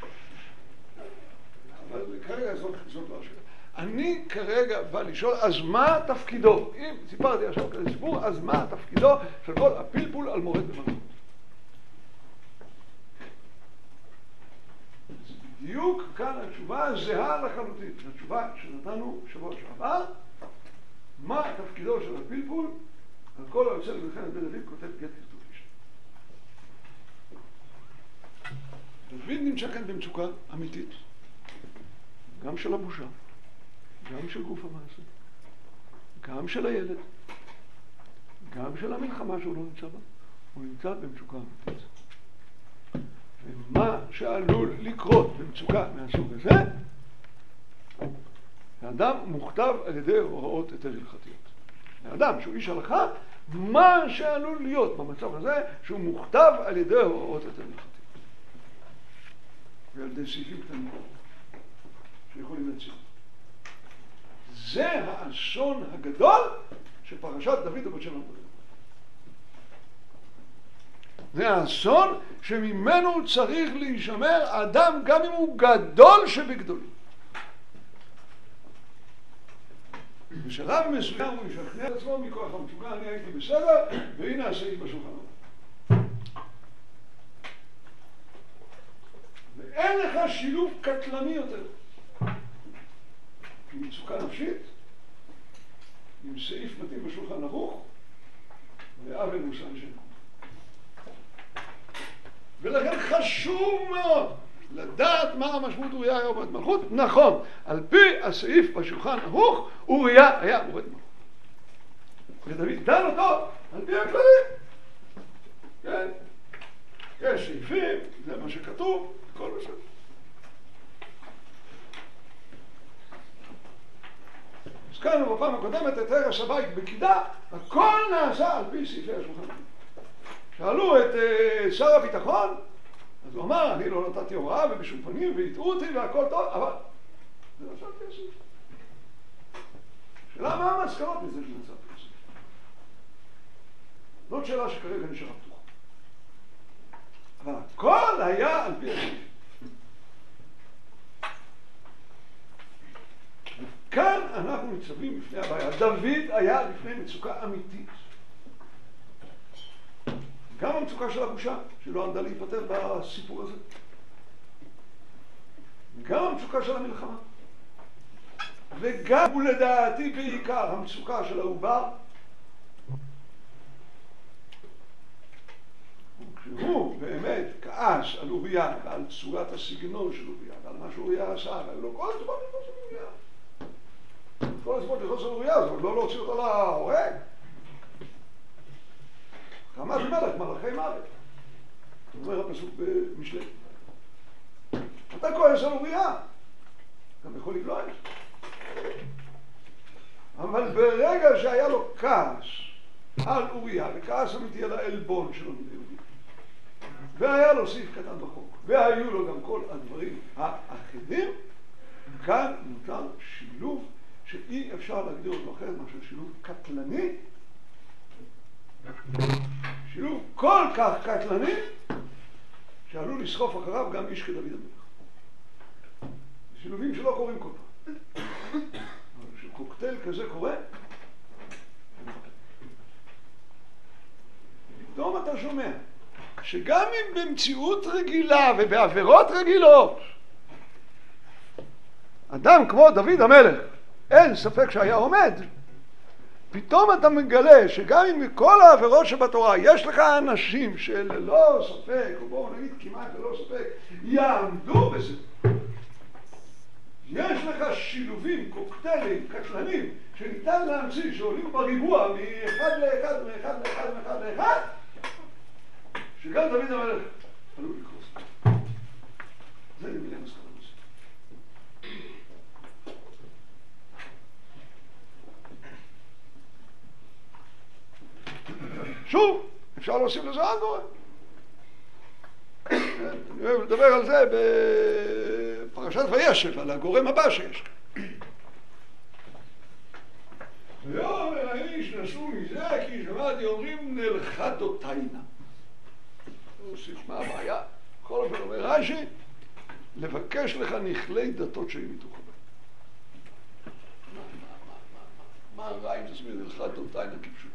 אבל כרגע זאת לא השאלה. אני כרגע בא לשאול, אז מה תפקידו? אם סיפרתי עכשיו כזה סיפור, אז מה תפקידו של כל הפלפול על מורד במלכות? בדיוק כאן התשובה זהה לחלוטין, התשובה שנתנו שבוע שעבר, מה תפקידו של הפלפול? על כל היוצא למלחמת בן דוד כותב גט כתוב איש. דוד נמצא כאן במצוקה אמיתית, גם של הבושה, גם של גוף המעשה, גם של הילד, גם של המלחמה שהוא לא נמצא בה, הוא נמצא במצוקה אמיתית. ומה שעלול לקרות במצוקה מהסוג הזה, האדם מוכתב על ידי הוראות היתר הלכתיות. האדם שהוא איש הלכה, מה שעלול להיות במצב הזה, שהוא מוכתב על ידי הוראות היתר הלכתיות. ועל ידי סעיפים קטנים שיכולים להציל. זה האסון הגדול של פרשת דוד ובת שבע. זה האסון שממנו צריך להישמר אדם גם אם הוא גדול שבגדולים. בשלב מסוים הוא ישכנע את עצמו מכוח המצוקה, אני הייתי בסדר, והנה הסעיף בשולחן. ואין לך שילוב קטלני יותר עם מצוקה נפשית, עם סעיף מתאים בשולחן ערוך, ועוול מוסן שלנו. ולכן חשוב מאוד לדעת מה המשמעות אוריה היה מורד מלכות. נכון, על פי הסעיף בשולחן ערוך, אוריה היה מורד מלכות. ודוד דן אותו על פי הכללים. כן? יש סעיפים, זה מה שכתוב, הכל בסדר. הזכרנו בפעם הקודמת את הרס הבית בקידה, הכל נעשה על פי סעיפי השולחן ערוך. שאלו את uh, שר הביטחון, אז הוא אמר, אני לא נתתי הוראה ובשום פנים והטעו אותי והכל טוב, אבל זה נעשה כסף. שאלה מה המסקנות מזה שנעשה כסף? זאת שאלה שכרגע נשארה פתוחה. אבל הכל היה על פי הסעיף. וכאן אנחנו ניצבים בפני הבעיה. דוד היה לפני מצוקה אמיתית. גם המצוקה של הבושה, שלא עמדה להיפטר בסיפור הזה. גם המצוקה של המלחמה. וגם, ולדעתי בעיקר, המצוקה של העובר. וכשהוא באמת כעס על אוריה, ועל צורת הסגנון של אוריה, ועל מה שאוריה עשה, ועל לא כל הסיבות לחוץ על אוריה. כל הסיבות לחוץ על אוריה, זה לא להוציא אותה להורג. חמאס מלך, מלאכי מוות. אומר הפסוק במשלי. אתה כועס על אוריה, גם יכול לבלוע את זה. אבל ברגע שהיה לו כעס על אוריה, וכעס אמיתי על העלבון שלו ביהודי, והיה לו סעיף קטן בחוק, והיו לו גם כל הדברים האחרים, כאן מותר שילוב שאי אפשר להגדיר אותו אחרת מאשר שילוב קטלני, שילוב כל כך קטלני שעלול לסחוף אחריו גם איש כדוד המלך. שילובים שלא קורים כל פעם. אבל כשקוקטייל כזה קורה, פתאום אתה שומע שגם אם במציאות רגילה ובעבירות רגילות אדם כמו דוד המלך אין ספק שהיה עומד, פתאום אתה מגלה שגם אם מכל העבירות שבתורה יש לך אנשים שללא ספק, או בואו נגיד כמעט ללא ספק, יעמדו בזה. יש לך שילובים, קוקטיילים, קטלנים, שניתן להמציא שעולים בריבוע מאחד לאחד, מאחד לאחד, מאחד לאחד, שגם דוד המלך עלול לקרוס. זה נמילה מסכנה בזה. שוב, אפשר להוסיף לזה עוד גורם. אני אוהב לדבר על זה בפרשת וישב, על הגורם הבא שיש. ויאמר האיש נסו מזה כי שמעתי אומרים נלכה דותיינה. הוא הוסיף מה הבעיה? בכל אופן אומר רש"י, לבקש לך נכלי דתות שהיא מתוך הבא. מה הרע אם תסביר נלכה דותיינה כפשוט?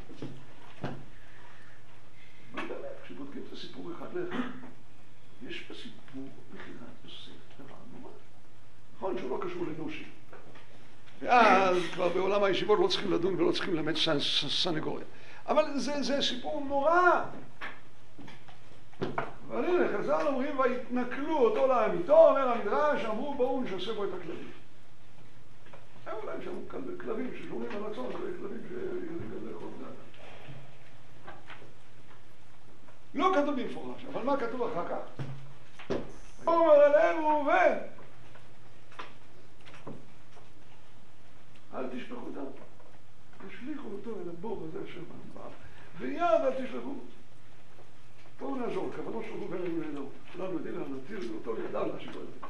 כשבודקים את הסיפור אחד לאחד, יש בסיפור בחינת יוסף דבר נורא. נכון שהוא לא קשור לנושי. ואז כבר בעולם הישיבות לא צריכים לדון ולא צריכים ללמד סנגוריה. אבל זה, זה סיפור נורא. אבל הנה, חז"ל אומרים, והתנכלו אותו לעמיתו, אומר המדרש, אמרו בואו נשסה בו את הכלבים. הם אולי שם כלבים ששומרים על הצאן, זה כלבים שיודעים גם לאכול בני אדם. לא כתוב במפורש, אבל מה כתוב אחר כך? אומר אליהם ראובן, אל תשלחו דם, תשליכו אותו אל הבור הזה אשר במדבר, ויד אל תשלחו אותו. בואו נעזור, כוונו של ראובן היו נהדרות. כולנו יודעים על נתיר ואותו ידע מה שקורה לזה.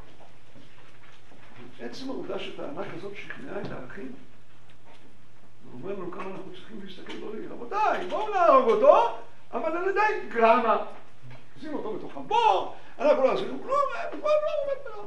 עצם העובדה שטענה כזאת שכנעה את האחים, ואומר לנו כמה אנחנו צריכים להסתכל בראי. רבותיי, בואו נהרוג אותו, אבל על ידי גרמה. שים אותו בתוך הבור, אנחנו לא עשינו כלום, בכלל לא עומד מראה.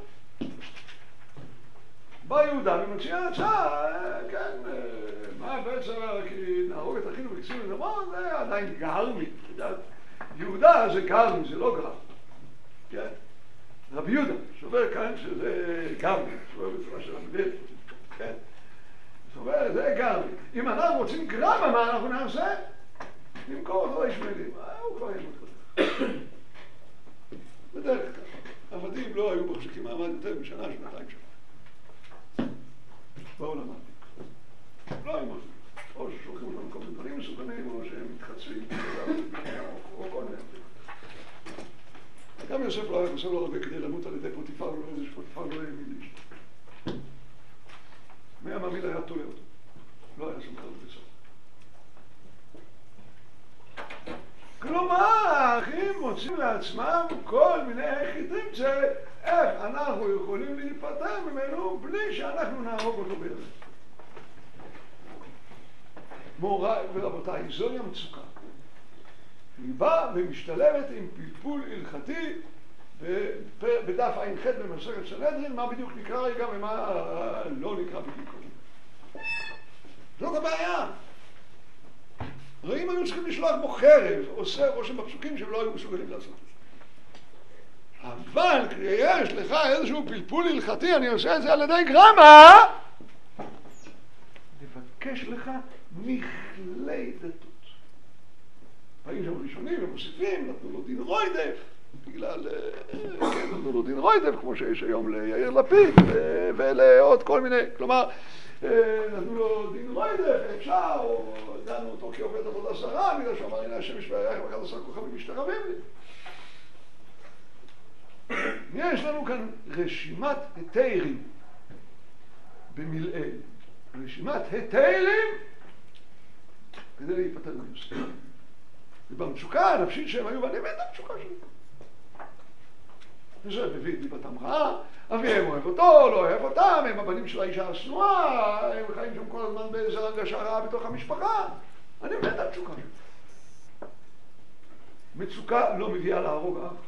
בא יהודה ומציע הצעה, כן, מה בעצם, כי נהרוג את אחינו ונקסינו לדמון, זה עדיין גרמי. יהודה זה גרמי, זה לא גרמי. כן? רבי יהודה, שובר כאן שזה גרמי, שובר בצורה של המדל. כן? זאת אומרת, זה גרמי. אם אנחנו רוצים גרמה, מה אנחנו נעשה? נמכור אותו לישמעאלים. הוא כבר ימות כזה. בדרך כלל. עבדים לא היו מחזיקים מעמד יותר משנה, שנתיים שנה. בעולם העתיק. לא היו מחזיקים. או ששולחים אותם כל מיני דברים מסוכנים, או שהם מתחצפים, או כל מיני. גם יוסף לא היה חושב לו הרבה כדי למות על ידי פוטיפר, ולא איזה שפוטיפר לא האמין לאשתו. מי המאמין היה תולה אותו. לא היה שמחה לבית סוף. כלומר, האחים מוצאים לעצמם כל מיני חיטים איך אנחנו יכולים להיפטר ממנו בלי שאנחנו נהרוג אותו בידם. מוריי ורבותיי, זוהי המצוקה. היא באה ומשתלבת עם פלפול הלכתי בדף עין ח' במסכת סנהדרין, מה בדיוק נקרא רגע ומה לא נקרא בדיוק. זאת הבעיה. הרי אם היו צריכים לשלוח בו חרב, עושה רושם בפסוקים שהם לא היו מסוגלים לעשות את זה. אבל כשיש לך איזשהו פלפול הלכתי, אני עושה את זה על ידי גרמה, לבקש לך מכלי דתות. היו שם ראשונים ומוסיפים, נתנו לו דין רוידף, בגלל, כן, נתנו לו דין רוידף, כמו שיש היום ליאיר לפיד ולעוד כל מיני, כלומר, נתנו לו דין רוידף, אפשר, או דנו אותו כעובד עבודה זרה, בגלל שהוא אמר, הנה השם ישמע יחד אחד עשר כוכבים משתרבים לי. יש לנו כאן רשימת היתרים במילאל. רשימת היתרים כדי להיפטר מיוסף. ובמצוקה הנפשית שהם היו, ואני מת המצוקה שלי. וזה מביא את דיבתם רעה, אביהם אוהב אותו, לא אוהב אותם, הם הבנים של האישה השנואה, הם חיים שם כל הזמן באיזו הרגשה רעה בתוך המשפחה. אני מת המצוקה שלי. מצוקה לא מביאה להרוג אף.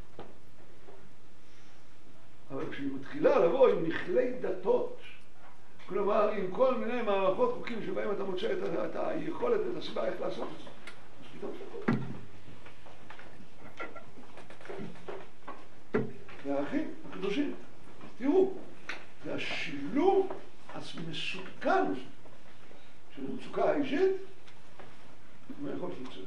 אבל כשהיא מתחילה לבוא עם נכלי דתות, כלומר עם כל מיני מערכות חוקים שבהם אתה מוצא את, את היכולת ואת הסיבה איך לעשות את זה, אז פתאום זה קורה. והאחים הקדושים, תראו, זה השילוב המסוכן הזה של המצוקה האישית מהיכולת לצאת.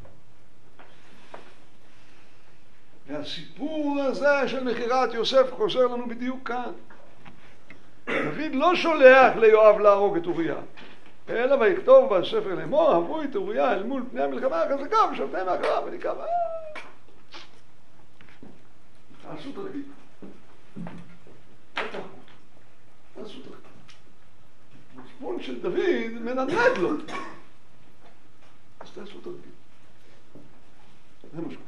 והסיפור הזה של מכירת יוסף חוזר לנו בדיוק כאן. דוד לא שולח ליואב להרוג את אוריה, אלא ויכתוב בספר לאמור, הבו את אוריה אל מול פני המלחמה החזקה ושבתם מאחריו ונקרא. תעשו תרגיל. תעשו תרגיל. המצפון של דוד מנדנד לו. אז תעשו תרגיל. זה מה שקורה.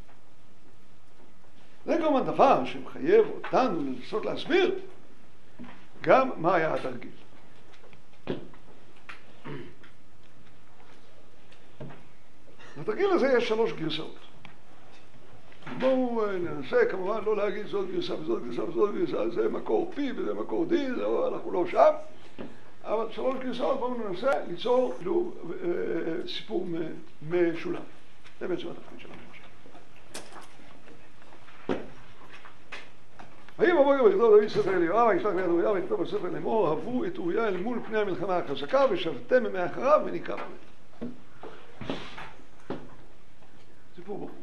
זה גם הדבר שמחייב אותנו לנסות להסביר גם מה היה התרגיל. לתרגיל הזה יש שלוש גרסאות. בואו ננסה כמובן לא להגיד זאת גרסה וזאת גרסה וזאת גרסה, זה מקור פי וזה מקור די, אנחנו לא שם, אבל שלוש גרסאות בואו ננסה ליצור כאילו, סיפור משולב. זה בעצם התפקיד שלנו. ויהי בבוקר ויכתוב דוד ספר אל יואב, וישלח ליד אוריה ויכתוב בספר לאמור, הבו את אוריה אל מול פני המלחמה החזקה ושבתם מאחריו ונקרא בהם. סיפור ברור.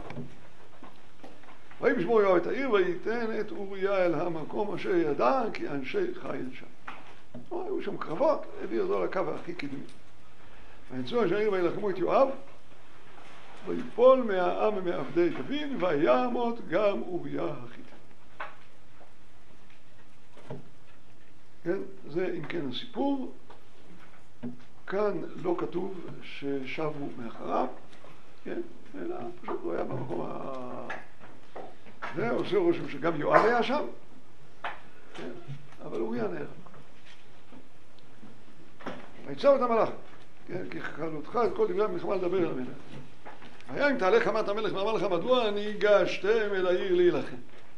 ויהי בשמור יואב את העיר וייתן את אוריה אל המקום אשר ידע כי אנשי חיל שם. היו שם קרבות, הביא אותו לקו הכי קדמי. ויצאו אנשי העיר וילחמו את יואב ויפול מהעם ומעבדי דוד ויעמוד גם אוריה החיתי. כן, זה אם כן הסיפור. כאן לא כתוב ששבו מאחריו, כן, אלא פשוט הוא היה במקום ה... זה עושה רושם שגם יואב היה שם, כן, אבל אוריה נהרג. ויצב את המלאך, כן, כי חלותך את כל דברי המלחמה לדבר אל המלך. היה אם תעלה חמת המלך ואמר לך מדוע ניגשתם אל העיר להילחם.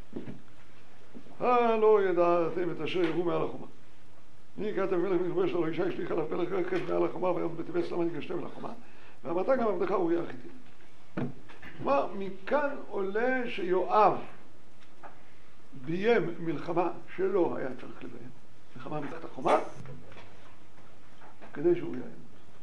הלא ידעתם את אשר יראו מעל החומה. מי הגעתם מלך מכבש לו אישה השליך עליו פלך רכב מעל החומה ויום בטבס למה ניגשתם אל החומה ואמרת גם עבדך אוריה החיתי. כלומר, מכאן עולה שיואב ביים מלחמה שלא היה צריך לביים, מלחמה מתחת החומה, כדי שאוריה ימות.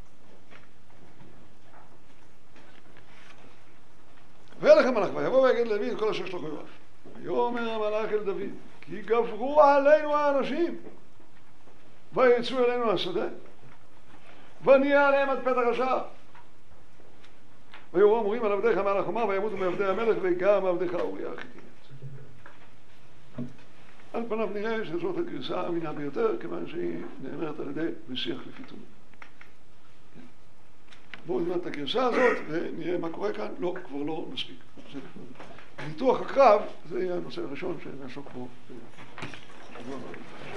וילך המלאך ויבוא ויגיד לדוד כל אשר שלחו יואב. ויאמר המלאך אל דוד, כי גברו עלינו האנשים, ויצאו אלינו השדה, ונהיה עליהם עד פתח השער. ויאמרו אמורים על עבדיך מעל החומה, וימותו מעבדי המלך, וגם עבדיך אוריה החיתי. על פניו נראה שזאת הגרסה האמינה ביותר, כיוון שהיא נאמרת על ידי משיח לפי תומו. בואו נלמד את הגרסה הזאת ונראה מה קורה כאן. לא, כבר לא מספיק. ניתוח הקרב זה יהיה הנושא הראשון שנעסוק בו.